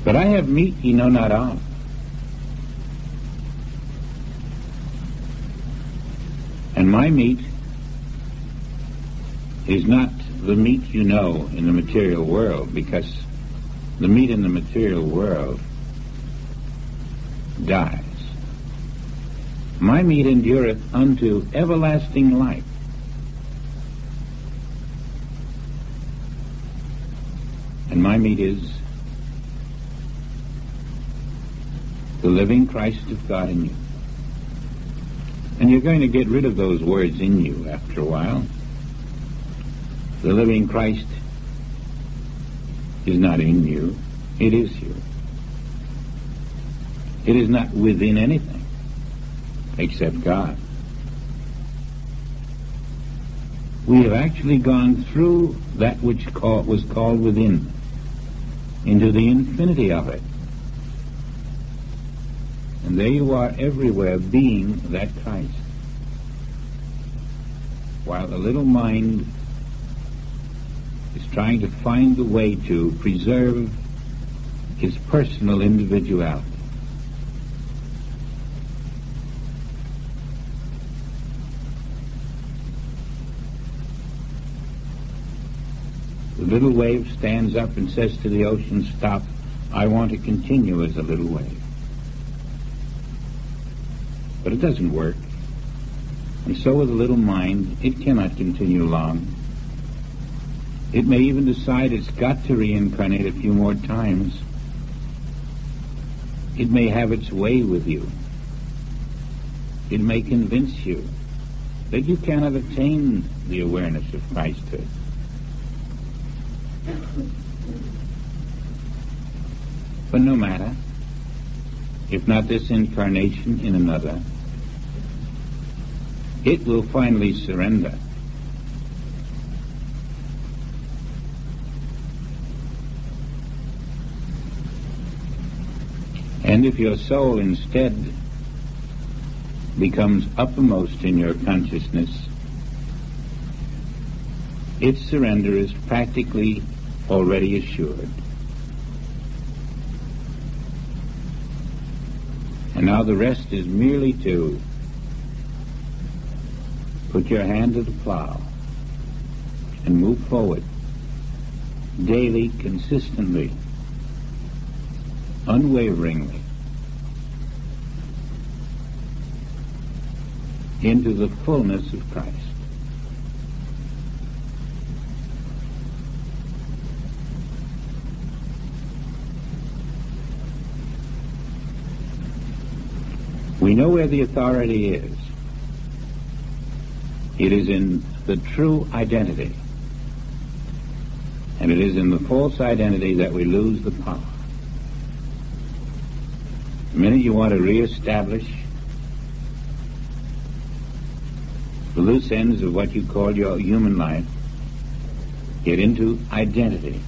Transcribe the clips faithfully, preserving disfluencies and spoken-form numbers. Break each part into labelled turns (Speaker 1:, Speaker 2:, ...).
Speaker 1: But I have meat ye know not of. And my meat is not the meat you know in the material world, because the meat in the material world dies. My meat endureth unto everlasting life. And my meat is the living Christ of God in you. And you're going to get rid of those words in you after a while. The living Christ is not in you, it is you. It is not within anything except God. We have actually gone through that which call, was called within, into the infinity of it. And there you are everywhere being that Christ. While the little mind is trying to find the way to preserve his personal individuality. The little wave stands up and says to the ocean, stop, I want to continue as a little wave. But it doesn't work. And so with a little mind, it cannot continue long. It may even decide it's got to reincarnate a few more times. It may have its way with you. It may convince you that you cannot attain the awareness of Christhood. But no matter, if not this incarnation, in another, it will finally surrender. And if your soul instead becomes uppermost in your consciousness, its surrender is practically already assured. And now the rest is merely to put your hand to the plow and move forward daily, consistently, unwaveringly into the fullness of Christ. We know where the authority is. It is in the true identity. And it is in the false identity that we lose the power. The minute you want to reestablish the loose ends of what you call your human life, get into identity,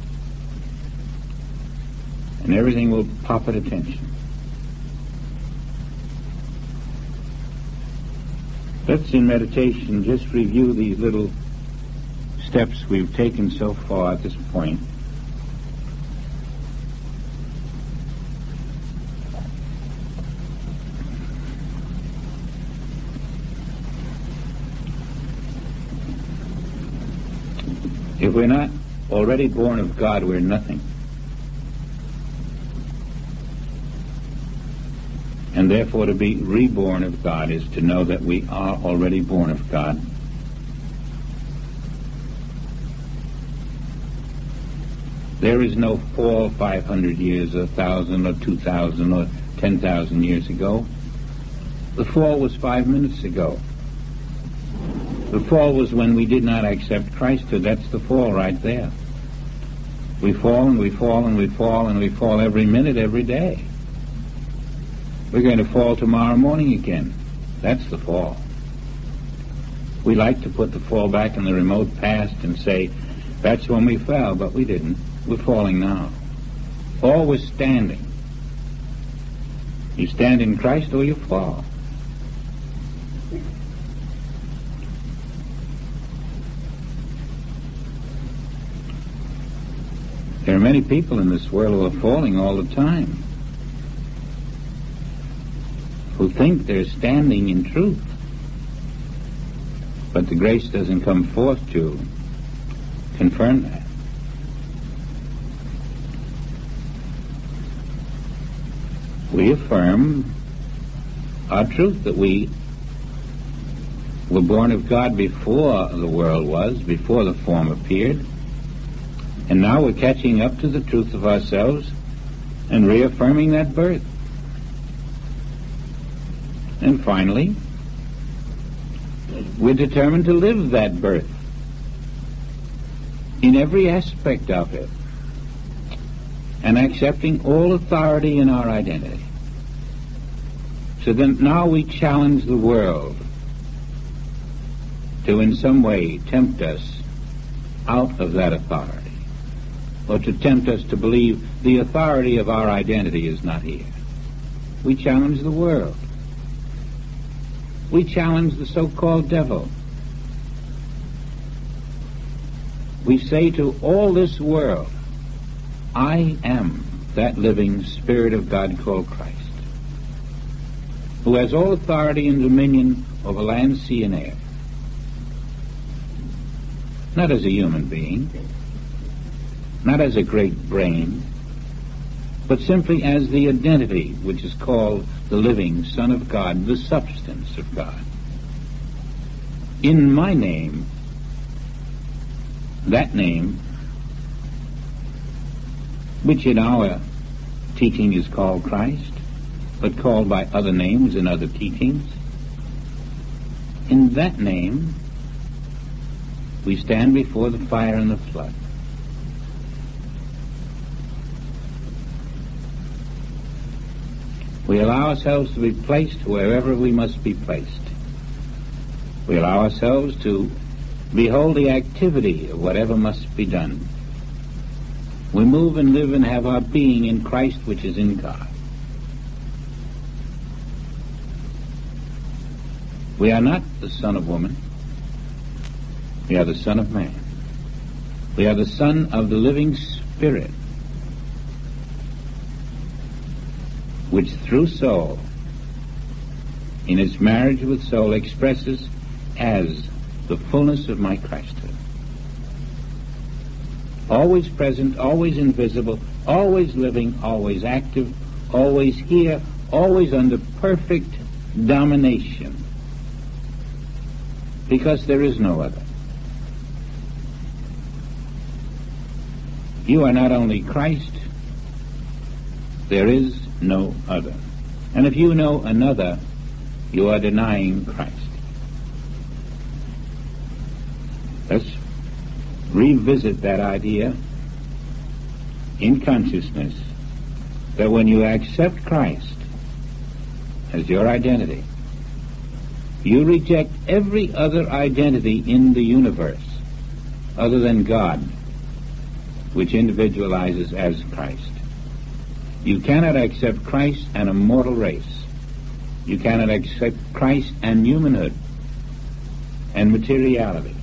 Speaker 1: and everything will pop at attention. Let's, in meditation, just review these little steps we've taken so far at this point. If we're not already born of God, we're nothing. And therefore to be reborn of God is to know that we are already born of God. There is no fall five hundred years, or one thousand, or two thousand, or ten thousand years ago. The fall was five minutes ago. The fall was when we did not accept Christhood. That's the fall right there. We fall and we fall and we fall and we fall every minute, every day. We're going to fall tomorrow morning again. That's the fall. We like to put the fall back in the remote past and say, that's when we fell, but we didn't. We're falling now. Fall was standing. You stand in Christ or you fall. There There are many people in this world who are falling all the time, who think they're standing in truth, but the grace doesn't come forth to confirm that. We affirm our truth that we were born of God before the world was, before the form appeared, and now we're catching up to the truth of ourselves and reaffirming that birth. And finally, we're determined to live that birth in every aspect of it, and accepting all authority in our identity. So then now we challenge the world to in some way tempt us out of that authority, or to tempt us to believe the authority of our identity is not here. We challenge the world. We challenge the so-called devil. We say to all this world, I am that living Spirit of God called Christ, who has all authority and dominion over land, sea, and air. Not as a human being, not as a great brain, but simply as the identity which is called the living Son of God, the substance of God. In my name, that name, which in our teaching is called Christ, but called by other names in other teachings, in that name we stand before the fire and the flood. We allow ourselves to be placed wherever we must be placed. We allow ourselves to behold the activity of whatever must be done. We move and live and have our being in Christ, which is in God. We are not the son of woman. We are the Son of Man. We are the Son of the living Spirit, which through soul, in its marriage with soul, expresses as the fullness of my Christhood. Always present, always invisible, always living, always active, always here, always under perfect domination, because there is no other. You are not only Christ, there is no other. And if you know another, you are denying Christ. Let's revisit that idea in consciousness, that when you accept Christ as your identity, you reject every other identity in the universe other than God, which individualizes as Christ. You cannot accept Christ and a mortal race. You cannot accept Christ and humanhood and materiality.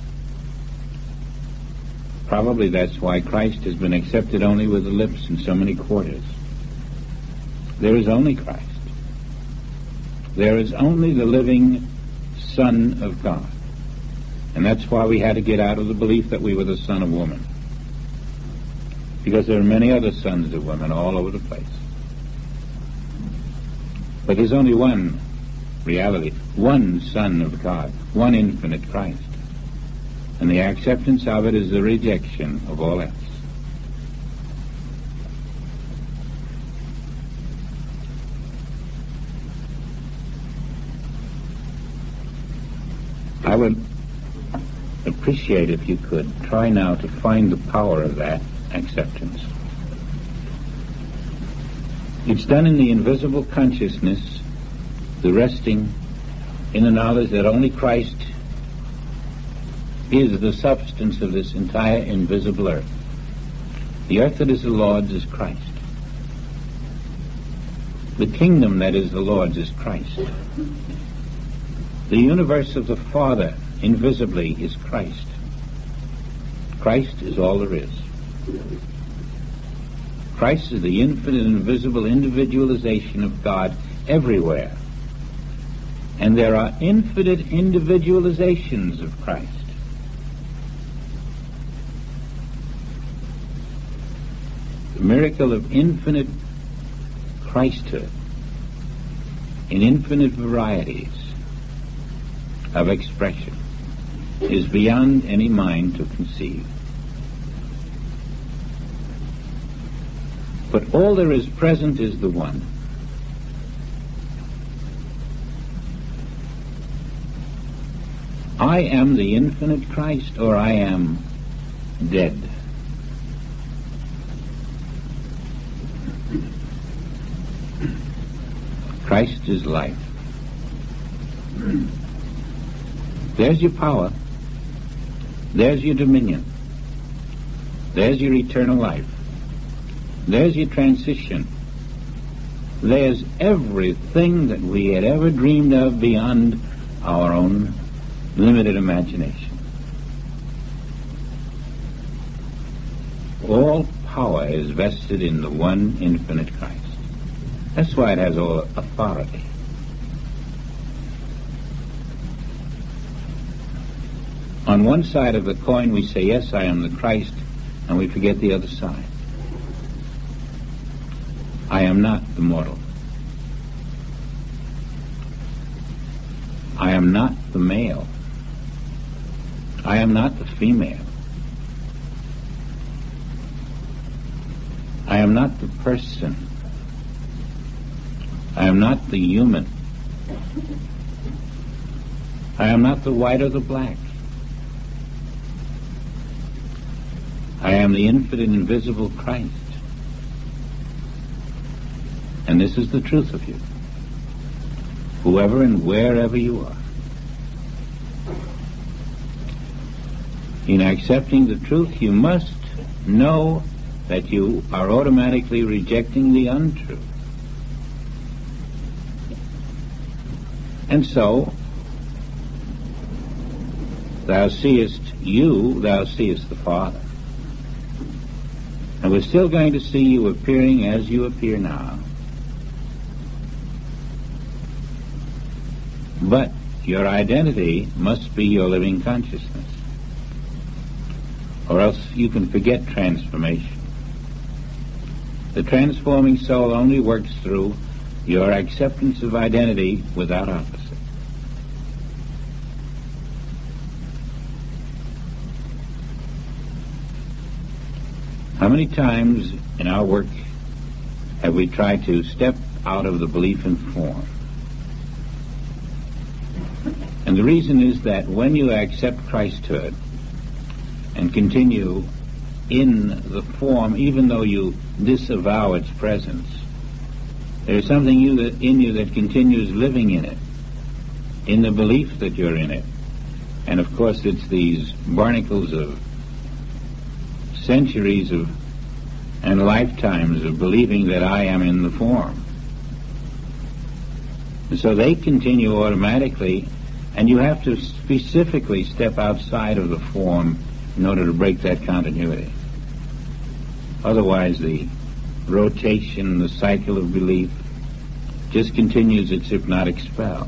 Speaker 1: Probably that's why Christ has been accepted only with the lips in so many quarters. There is only Christ. There is only the living Son of God. And that's why we had to get out of the belief that we were the son of woman, because there are many other sons of women all over the place. But there's only one reality, one Son of God, one infinite Christ. And the acceptance of it is the rejection of all else. I would appreciate if you could try now to find the power of that acceptance. It's done in the invisible consciousness, the resting in the knowledge that only Christ is the substance of this entire invisible earth. The earth that is the Lord's is Christ. The kingdom that is the Lord's is Christ. The universe of the Father, invisibly, is Christ. Christ is all there is. Christ is the infinite and visible individualization of God everywhere. And there are infinite individualizations of Christ. The miracle of infinite Christhood in infinite varieties of expression is beyond any mind to conceive. But all there is present is the one. I am the infinite Christ, or I am dead. Christ is life. There's your power. There's your dominion. There's your eternal life. There's your transition. There's everything that we had ever dreamed of beyond our own limited imagination. All power is vested in the one infinite Christ. That's why it has all authority. On one side of the coin we say, yes, I am the Christ, and we forget the other side. I am not the mortal. I am not the male. I am not the female. I am not the person. I am not the human. I am not the white or the black. I am the infinite invisible Christ. And this is the truth of you, whoever and wherever you are. In accepting the truth, you must know that you are automatically rejecting the untrue. And so, thou seest you, thou seest the Father. And we're still going to see you appearing as you appear now. But your identity must be your living consciousness, or else you can forget transformation. The transforming soul only works through your acceptance of identity without opposite. How many times in our work have we tried to step out of the belief in form? And the reason is that when you accept Christhood and continue in the form, even though you disavow its presence, there's something you that, in you that continues living in it, in the belief that you're in it. And of course it's these barnacles of centuries of and lifetimes of believing that I am in the form. And so they continue automatically, and you have to specifically step outside of the form in order to break that continuity. Otherwise the rotation, the cycle of belief just continues its hypnotic spell.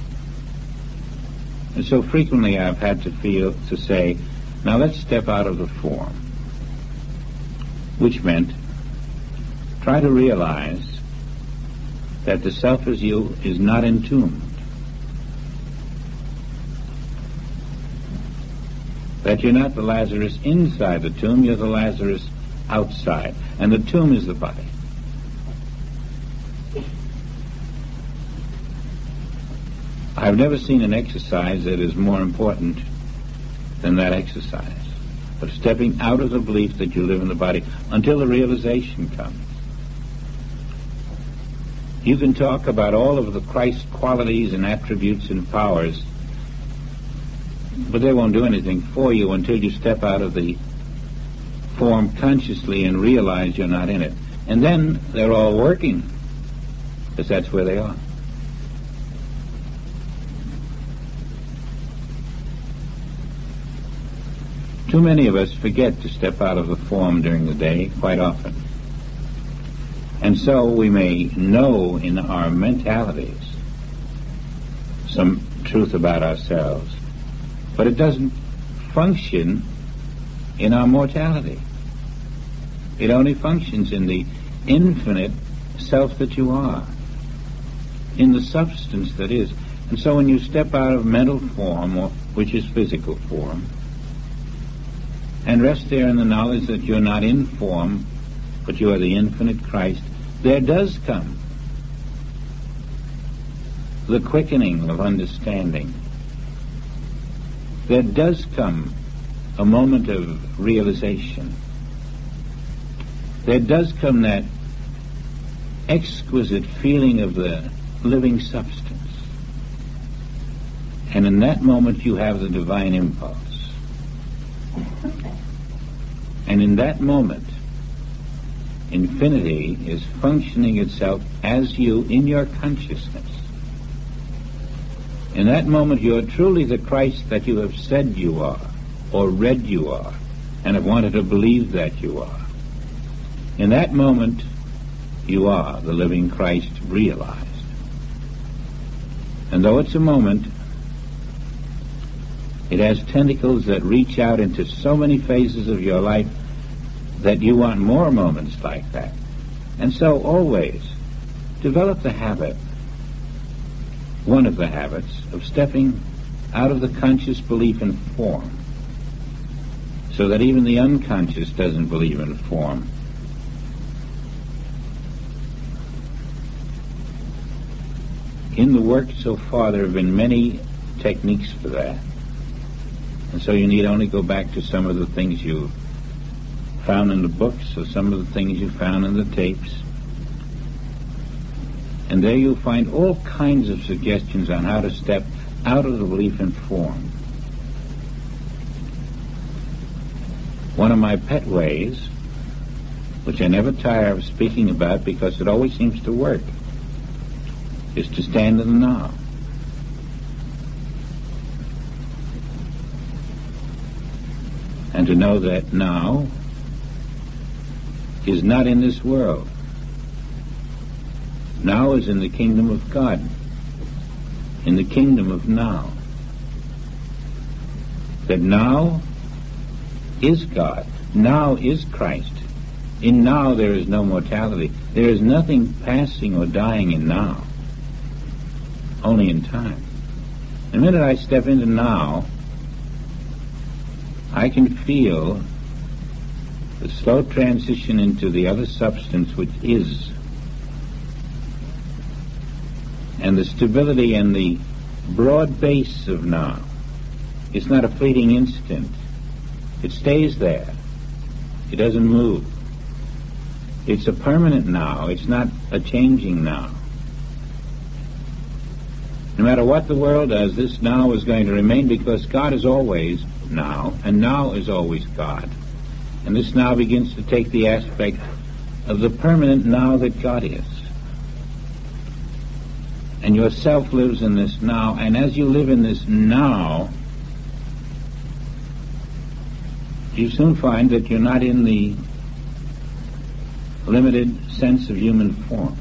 Speaker 1: And so frequently I've had to feel, to say, now let's step out of the form. Which meant, try to realize that the self as you is not entombed. That you're not the Lazarus inside the tomb, you're the Lazarus outside. And the tomb is the body. I've never seen an exercise that is more important than that exercise of stepping out of the belief that you live in the body until the realization comes. You can talk about all of the Christ qualities and attributes and powers, but they won't do anything for you until you step out of the form consciously and realize you're not in it. And then they're all working, because that's where they are. Too many of us forget to step out of the form during the day, quite often. And so we may know in our mentalities some truth about ourselves, but it doesn't function in our mortality. It only functions in the infinite self that you are, in the substance that is. And so when you step out of mental form, or, which is physical form, and rest there in the knowledge that you're not in form, but you are the infinite Christ, there does come the quickening of understanding. There does come a moment of realization. There does come that exquisite feeling of the living substance. And in that moment you have the divine impulse. And in that moment, infinity is functioning itself as you in your consciousness. In that moment you are truly the Christ that you have said you are, or read you are, and have wanted to believe that you are. In that moment you are the living Christ realized. And though it's a moment, it has tentacles that reach out into so many phases of your life that you want more moments like that. And so always develop the habit, one of the habits, of stepping out of the conscious belief in form, so that even the unconscious doesn't believe in form. In the work so far, there have been many techniques for that. And so you need only go back to some of the things you found in the books or some of the things you found in the tapes. And there you'll find all kinds of suggestions on how to step out of the belief in form. One of my pet ways, which I never tire of speaking about because it always seems to work, is to stand in the now. And to know that now is not in this world. Now is in the kingdom of God, in the kingdom of now. That now is God, now is Christ. In now there is no mortality. There is nothing passing or dying in now, only in time. The minute I step into now, I can feel the slow transition into the other substance which is, and the stability and the broad base of now. It's not a fleeting instant. It stays there. It doesn't move. It's a permanent now. It's not a changing now. No matter what the world does, this now is going to remain because God is always now, and now is always God. And this now begins to take the aspect of the permanent now that God is. And yourself lives in this now, and as you live in this now, you soon find that you're not in the limited sense of human form.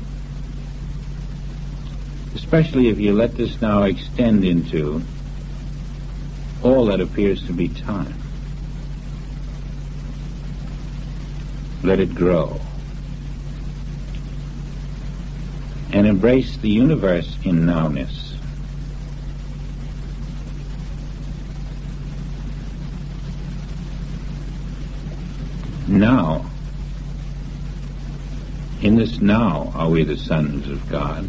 Speaker 1: Especially if you let this now extend into all that appears to be time. Let it grow. And embrace the universe in nowness. Now, in this now are we the sons of God.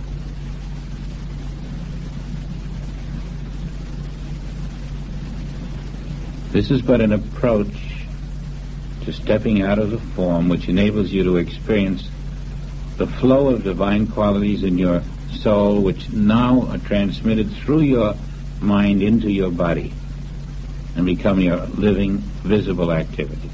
Speaker 1: This is but an approach to stepping out of the form which enables you to experience the flow of divine qualities in your soul which now are transmitted through your mind into your body and become your living, visible activities.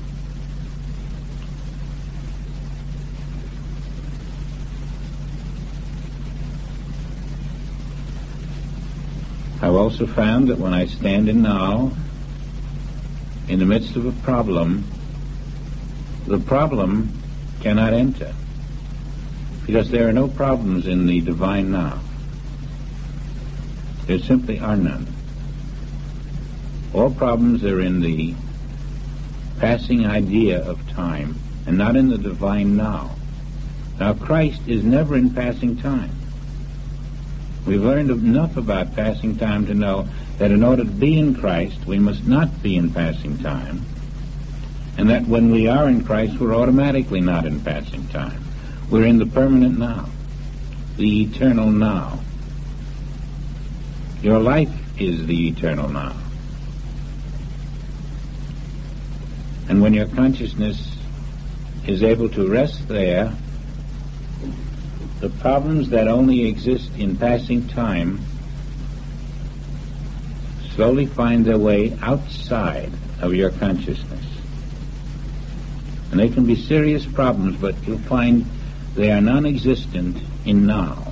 Speaker 1: I've also found that when I stand in now, in the midst of a problem, the problem cannot enter. Because there are no problems in the divine now. There simply are none. All problems are in the passing idea of time and not in the divine now. Now, Christ is never in passing time. We've learned enough about passing time to know that in order to be in Christ, we must not be in passing time, and that when we are in Christ, we're automatically not in passing time. We're in the permanent now, the eternal now. Your life is the eternal now. And when your consciousness is able to rest there, the problems that only exist in passing time slowly find their way outside of your consciousness. And they can be serious problems, but you'll find they are non-existent in now.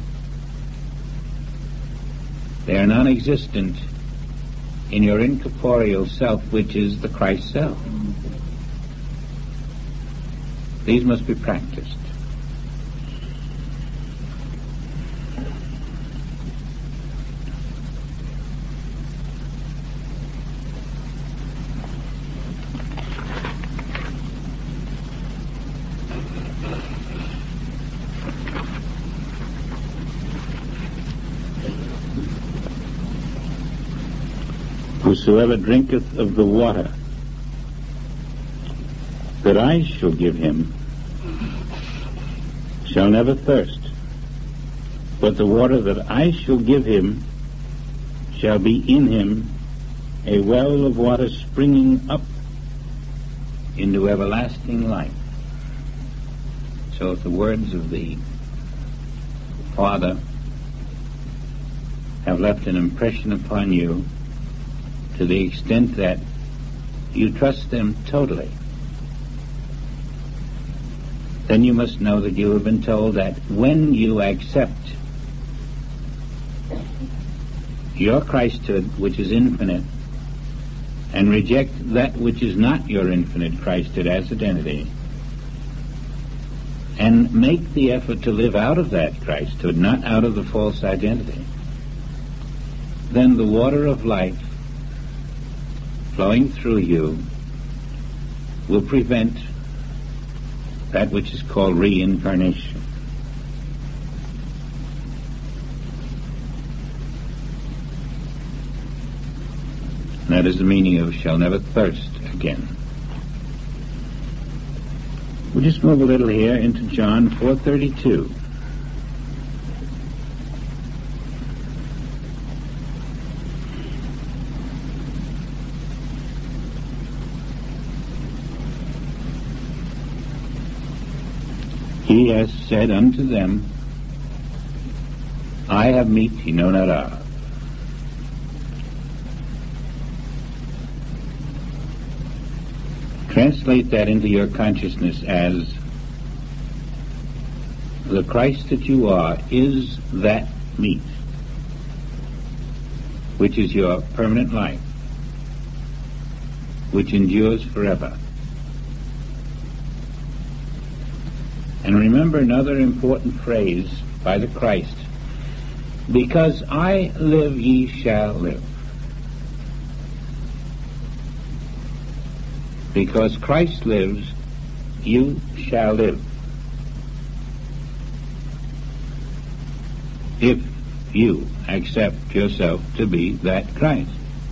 Speaker 1: They are non-existent in your incorporeal self, which is the Christ self. These must be practiced. Whosoever drinketh of the water that I shall give him shall never thirst, but the water that I shall give him shall be in him a well of water springing up into everlasting life. So if the words of the Father have left an impression upon you, to the extent that you trust them totally, then you must know that you have been told that when you accept your Christhood, which is infinite, and reject that which is not your infinite Christhood as identity, and make the effort to live out of that Christhood, not out of the false identity, then the water of life flowing through you will prevent that which is called reincarnation. And that is the meaning of shall never thirst again. We'll just move a little here into John four thirty-two. He has said unto them, I have meat ye know not of. Translate that into your consciousness as the Christ that you are is that meat, which is your permanent life, which endures forever. And remember another important phrase by the Christ, because I live, ye shall live. Because Christ lives, you shall live. If you accept yourself to be that Christ.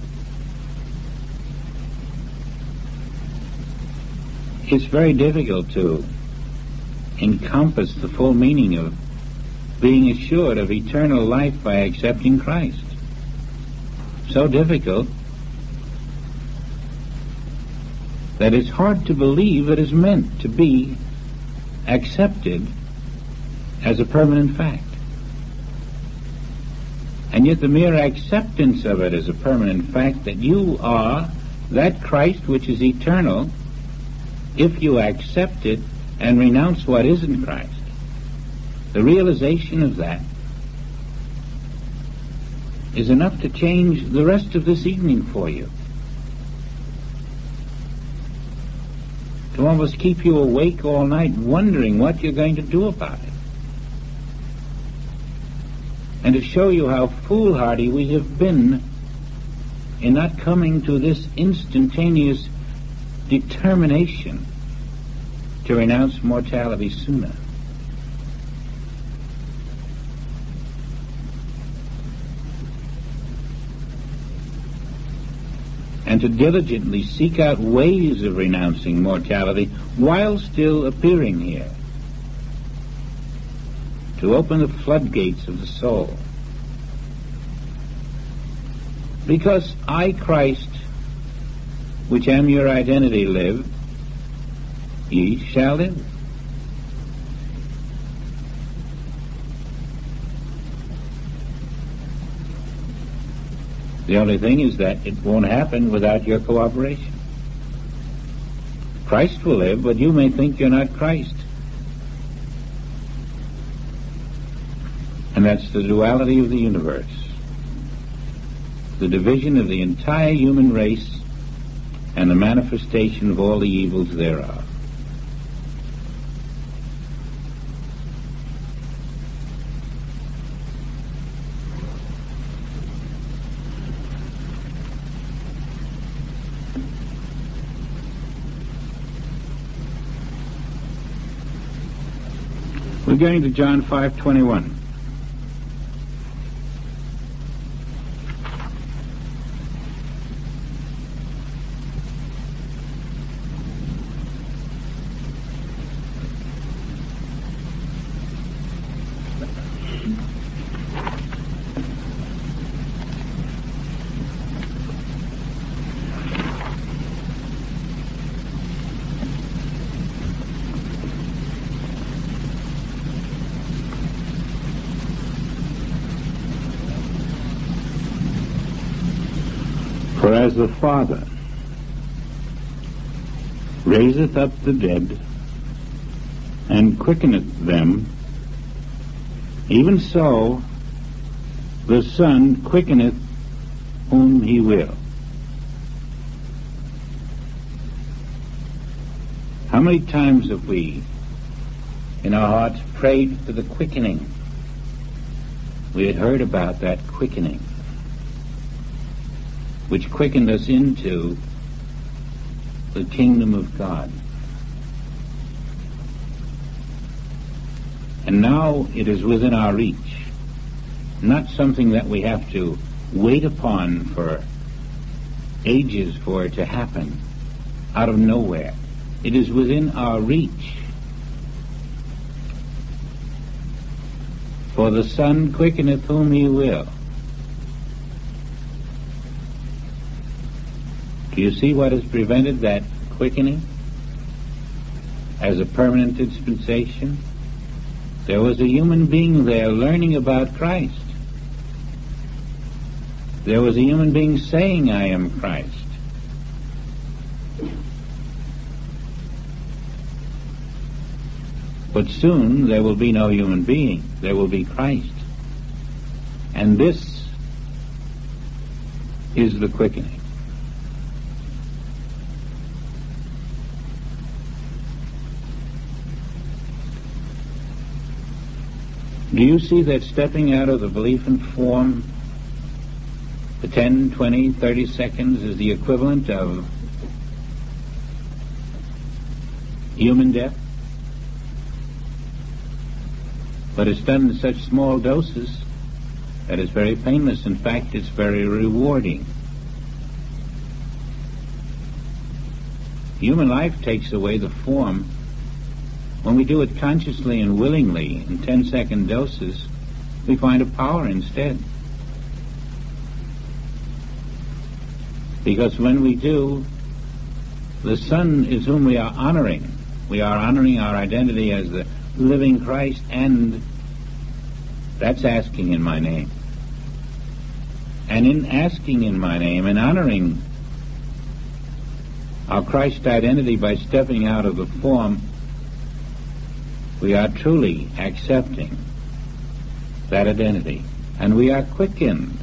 Speaker 1: It's very difficult to encompass the full meaning of being assured of eternal life by accepting Christ. So difficult that it's hard to believe it is meant to be accepted as a permanent fact. And yet the mere acceptance of it as a permanent fact that you are that Christ which is eternal, if you accept it and renounce what isn't Christ, the realization of that is enough to change the rest of this evening for you. To almost keep you awake all night wondering what you're going to do about it. and to show you how foolhardy we have been in not coming to this instantaneous determination to renounce mortality sooner. And to diligently seek out ways of renouncing mortality while still appearing here, to open the floodgates of the soul. Because I, Christ, which am your identity, live, ye shall live. The only thing is that it won't happen without your cooperation. Christ will live, but you may think you're not Christ. And that's the duality of the universe, the division of the entire human race and the manifestation of all the evils thereof. We're going to John five twenty-one. For as the Father raiseth up the dead, and quickeneth them, even so the Son quickeneth whom he will. How many times have we, in our hearts, prayed for the quickening? We had heard about that quickening, which quickened us into the kingdom of God. And now it is within our reach, not something that we have to wait upon for ages for it to happen out of nowhere. It is within our reach. For the Son quickeneth whom he will. Do you see what has prevented that quickening as a permanent dispensation? There was a human being there learning about Christ. There was a human being saying, I am Christ. But soon there will be no human being. There will be Christ. And this is the quickening. Do you see that stepping out of the belief in form, the ten, twenty, thirty seconds is the equivalent of human death? But it's done in such small doses that it's very painless. In fact, it's very rewarding. Human life takes away the form. When we do it consciously and willingly in ten-second doses, we find a power instead. Because when we do, the Son is whom we are honoring. We are honoring our identity as the living Christ, and that's asking in my name. And in asking in my name and honoring our Christ identity by stepping out of the form, we are truly accepting that identity, and we are quickened.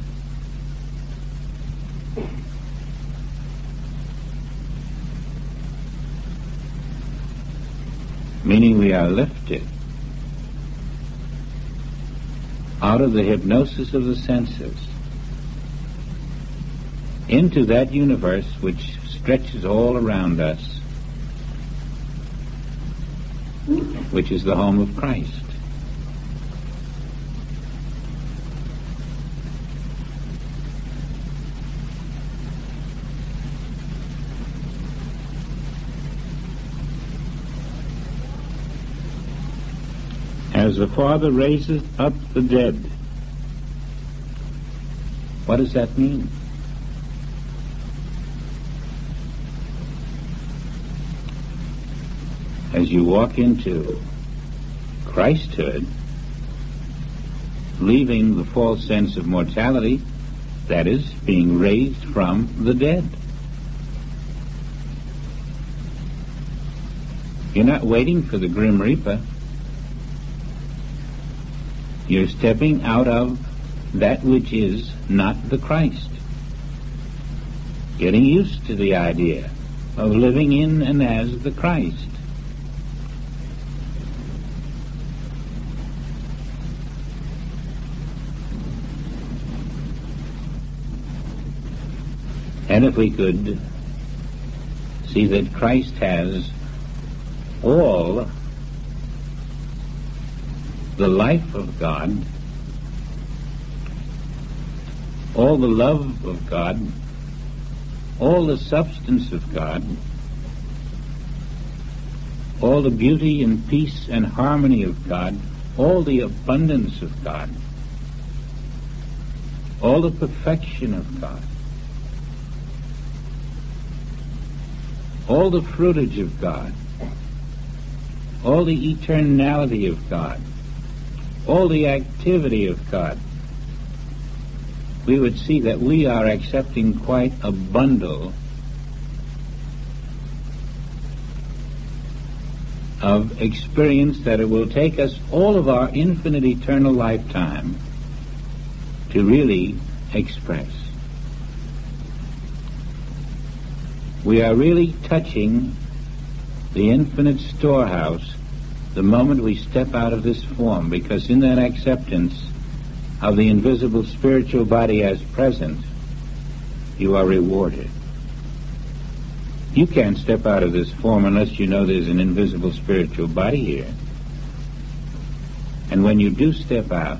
Speaker 1: Meaning we are lifted. out of the hypnosis of the senses into that universe which stretches all around us, which is the home of Christ. As the Father raises up the dead. What does that mean? As you walk into Christhood, leaving the false sense of mortality, that is, being raised from the dead. You're not waiting for the Grim Reaper. You're stepping out of that which is not the Christ. Getting used to the idea of living in and as the Christ. And if we could see that Christ has all the life of God, all the love of God, all the substance of God, all the beauty and peace and harmony of God, all the abundance of God, all the perfection of God, all the fruitage of God, all the eternality of God, all the activity of God, we would see that we are accepting quite a bundle of experience that it will take us all of our infinite eternal lifetime to really express. We are really touching the infinite storehouse the moment we step out of this form, because in that acceptance of the invisible spiritual body as present, you are rewarded. You can't step out of this form unless you know there's an invisible spiritual body here. And when you do step out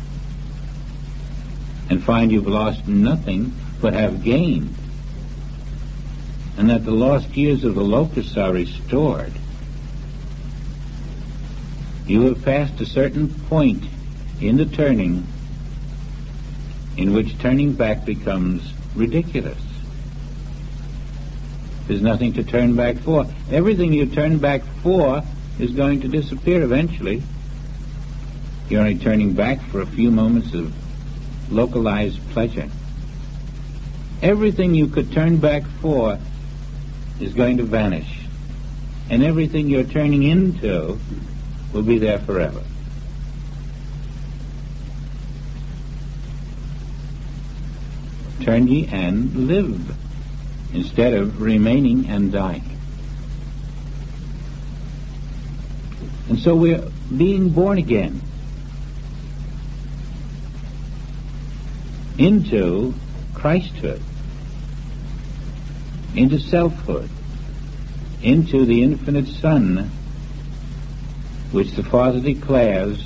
Speaker 1: and find you've lost nothing but have gained, and that the lost years of the locusts are restored, you have passed a certain point in the turning in which turning back becomes ridiculous. There's nothing to turn back for. Everything you turn back for is going to disappear eventually. You're only turning back for a few moments of localized pleasure. Everything you could turn back for is going to vanish. And everything you're turning into will be there forever. Turn ye and live, instead of remaining and dying. And so we're being born again into Christhood, into selfhood, into the infinite Son, which the Father declares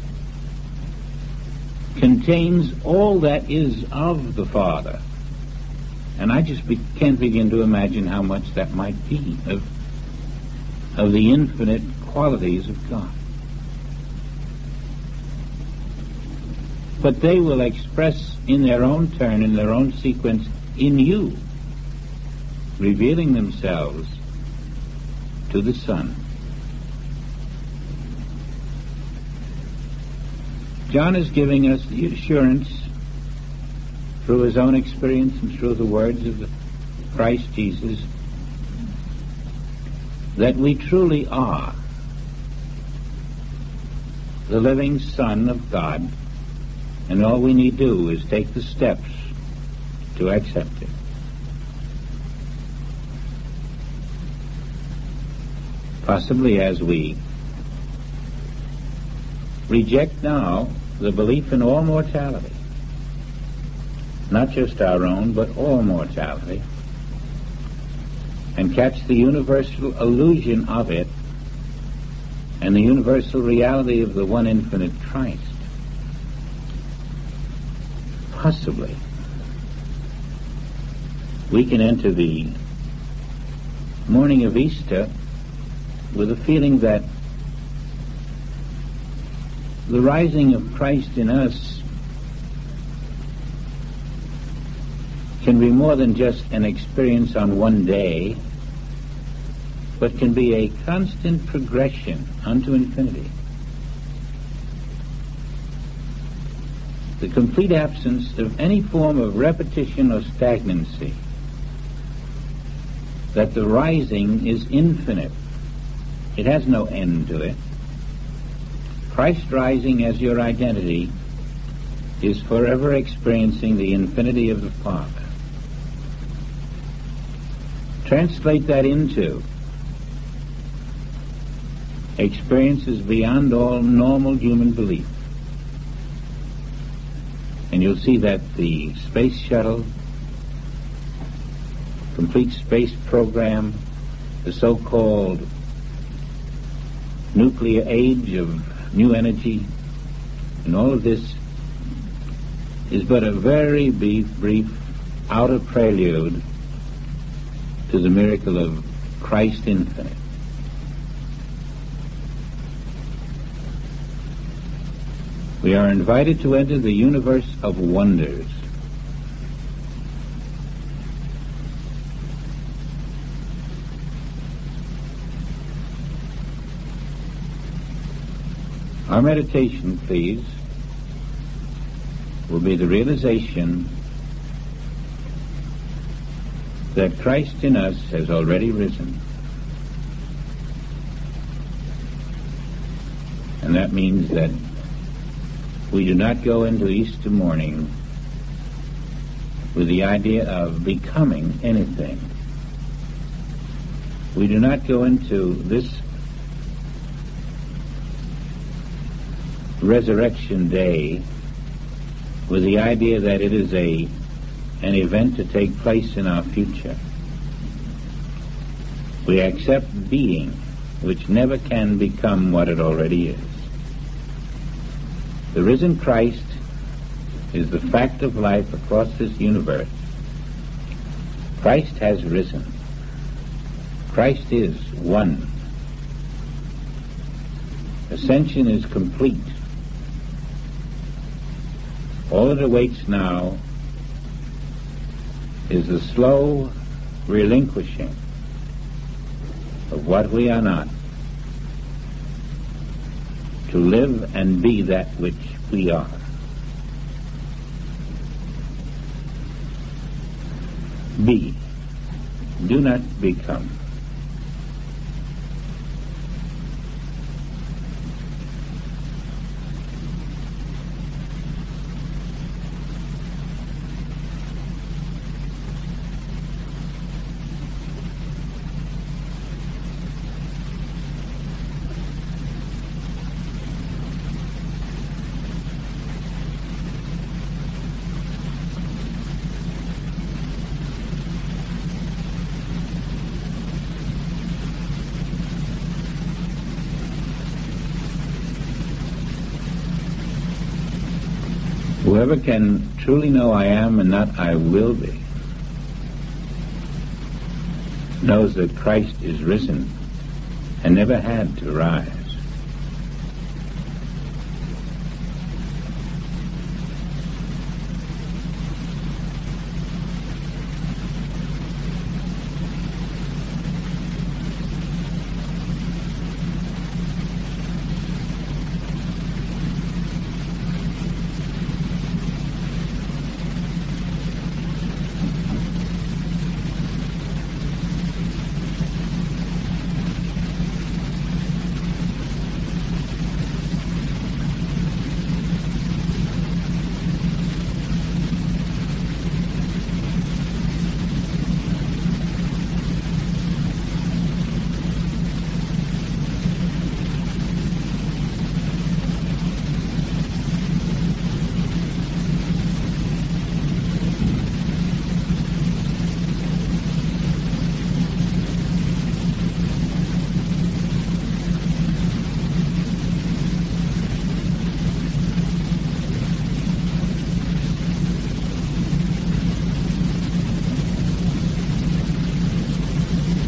Speaker 1: contains all that is of the Father. And I just be, can't begin to imagine how much that might be of, of the infinite qualities of God. But they will express in their own turn, in their own sequence, in you, revealing themselves to the Son. John is giving us the assurance through his own experience and through the words of the Christ Jesus that we truly are the living Son of God, and all we need do is take the steps to accept it. Possibly as we reject now the belief in all mortality, not just our own, but all mortality, and catch the universal illusion of it and the universal reality of the one infinite Christ, possibly we can enter the morning of Easter with a feeling that the rising of Christ in us can be more than just an experience on one day, but can be a constant progression unto infinity. The complete absence of any form of repetition or stagnancy, that the rising is infinite. It has no end to it. Christ rising as your identity is forever experiencing the infinity of the Father. Translate that into experiences beyond all normal human belief, and you'll see that the space shuttle, complete space program, the so-called nuclear age of new energy, and all of this is but a very brief, brief outer prelude to the miracle of Christ infinite. We are invited to enter the universe of wonders. Our meditation, please, will be the realization that Christ in us has already risen. And that means that we do not go into Easter morning with the idea of becoming anything. We do not go into this Resurrection Day with the idea that it is a an event to take place in our future. We accept being, which never can become what it already is. The risen Christ is the fact of life across this universe. Christ has risen. Christ is one. Ascension is complete. All that awaits now is the slow relinquishing of what we are not, to live and be that which we are. Be. Do not become. Whoever can truly know I am and not I will be knows that Christ is risen and never had to rise.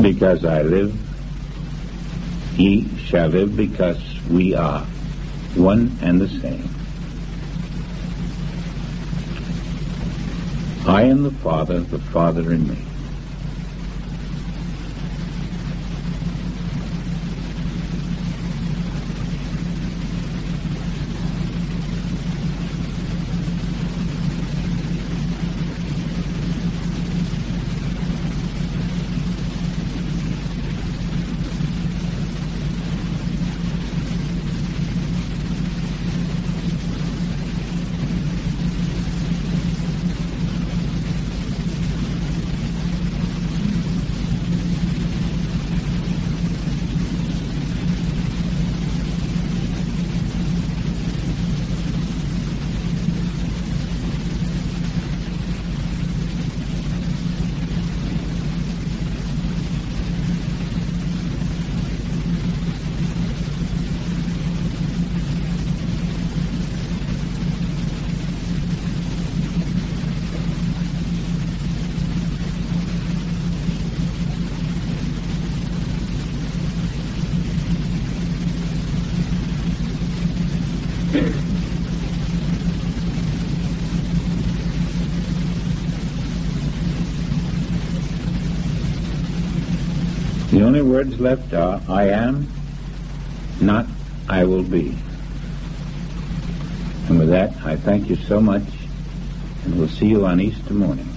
Speaker 1: Because I live, ye shall live, because we are one and the same. I in the Father, the Father in me. The only words left are, I am, not I will be. And with that, I thank you so much, and we'll see you on Easter morning.